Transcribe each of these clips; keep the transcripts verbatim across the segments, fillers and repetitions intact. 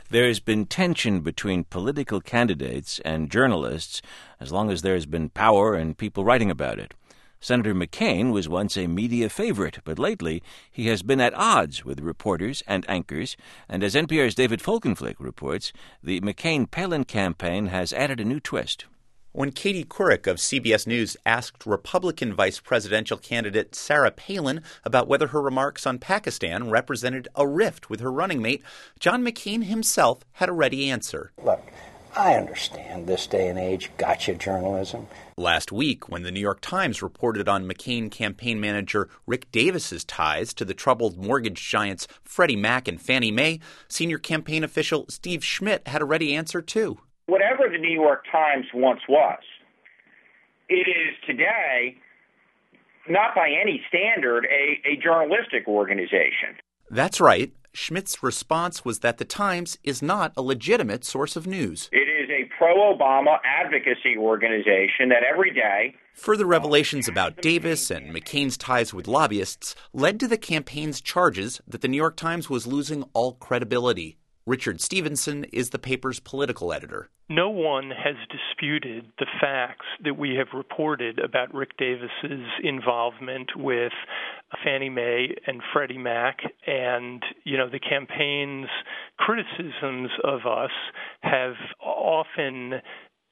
There's been tension between political candidates and journalists as long as there's been power and people writing about it. Senator McCain was once a media favorite, but lately he has been at odds with reporters and anchors, and as N P R's David Folkenflik reports, the McCain-Palin campaign has added a new twist. When Katie Couric of C B S News asked Republican vice presidential candidate Sarah Palin about whether her remarks on Pakistan represented a rift with her running mate, John McCain himself had a ready answer. Look, I understand this day and age gotcha journalism. Last week, when the New York Times reported on McCain campaign manager Rick Davis's ties to the troubled mortgage giants Freddie Mac and Fannie Mae, senior campaign official Steve Schmidt had a ready answer too. Whatever the New York Times once was, it is today, not by any standard, a, a journalistic organization. That's right. Schmidt's response was that the Times is not a legitimate source of news. It is a pro-Obama advocacy organization that every day... Further revelations about Davis and McCain's ties with lobbyists led to the campaign's charges that the New York Times was losing all credibility. Richard Stevenson is the paper's political editor. No one has disputed the facts that we have reported about Rick Davis's involvement with Fannie Mae and Freddie Mac, and, you know, the campaign's criticisms of us have often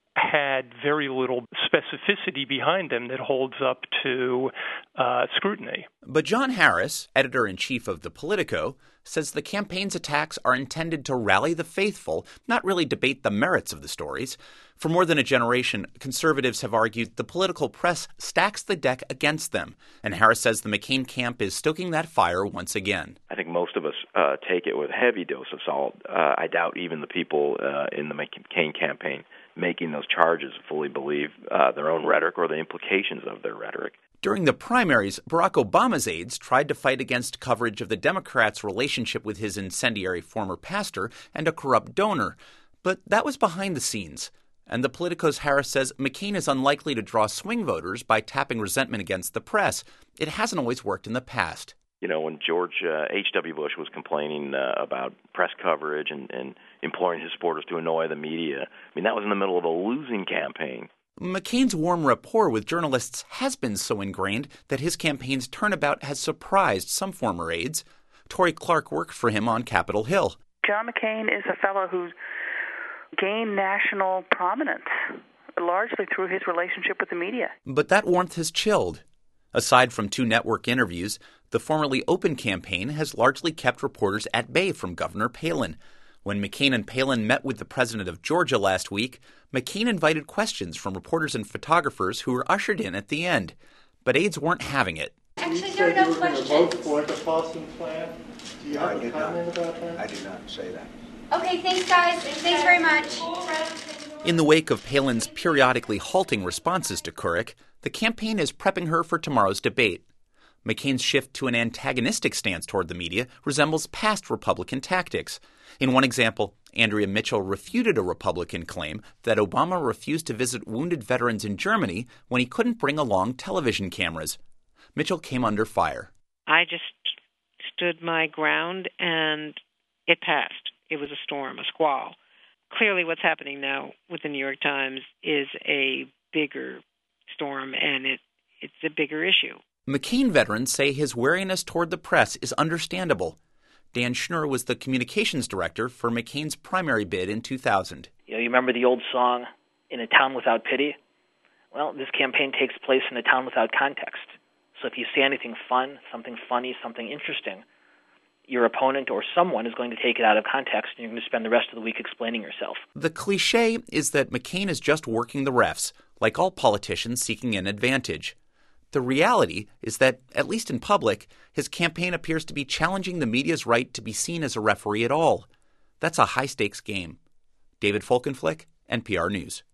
had very little specificity behind them that holds up to uh, scrutiny. But John Harris, editor-in-chief of the Politico, says the campaign's attacks are intended to rally the faithful, not really debate the merits of the stories. For more than a generation, conservatives have argued the political press stacks the deck against them, and Harris says the McCain camp is stoking that fire once again. I think most of us uh, take it with a heavy dose of salt. Uh, I doubt even the people uh, in the McCain campaign making those charges fully believe uh, their own rhetoric or the implications of their rhetoric. During the primaries, Barack Obama's aides tried to fight against coverage of the Democrats' relationship with his incendiary former pastor and a corrupt donor. But that was behind the scenes. And the Politico's Harris says McCain is unlikely to draw swing voters by tapping resentment against the press. It hasn't always worked in the past. You know, when George uh, H W. Bush was complaining uh, about press coverage and, and imploring his supporters to annoy the media, I mean, that was in the middle of a losing campaign. McCain's warm rapport with journalists has been so ingrained that his campaign's turnabout has surprised some former aides. Tory Clark worked for him on Capitol Hill. John McCain is a fellow who's gained national prominence, largely through his relationship with the media. But that warmth has chilled. Aside from two network interviews, the formerly open campaign has largely kept reporters at bay from Governor Palin. When McCain and Palin met with the president of Georgia last week, McCain invited questions from reporters and photographers who were ushered in at the end. But aides weren't having it. Actually, there are no questions. You said you were going to vote for the Fossum plan. Do you no, have a comment not. about that? I did not say that. Okay, thanks, guys. Thanks, thanks very much. In the wake of Palin's periodically halting responses to Couric, the campaign is prepping her for tomorrow's debate. McCain's shift to an antagonistic stance toward the media resembles past Republican tactics. In one example, Andrea Mitchell refuted a Republican claim that Obama refused to visit wounded veterans in Germany when he couldn't bring along television cameras. Mitchell came under fire. I just stood my ground, and it passed. It was a storm, a squall. Clearly what's happening now with the New York Times is a bigger storm, and it, it's a bigger issue. McCain veterans say his wariness toward the press is understandable. Dan Schnur was the communications director for McCain's primary bid in two thousand. You know, you remember the old song, "In a Town Without Pity"? Well, this campaign takes place in a town without context. So if you say anything fun, something funny, something interesting, your opponent or someone is going to take it out of context, and you're going to spend the rest of the week explaining yourself. The cliche is that McCain is just working the refs, like all politicians seeking an advantage. The reality is that, at least in public, his campaign appears to be challenging the media's right to be seen as a referee at all. That's a high-stakes game. David Folkenflik, N P R News.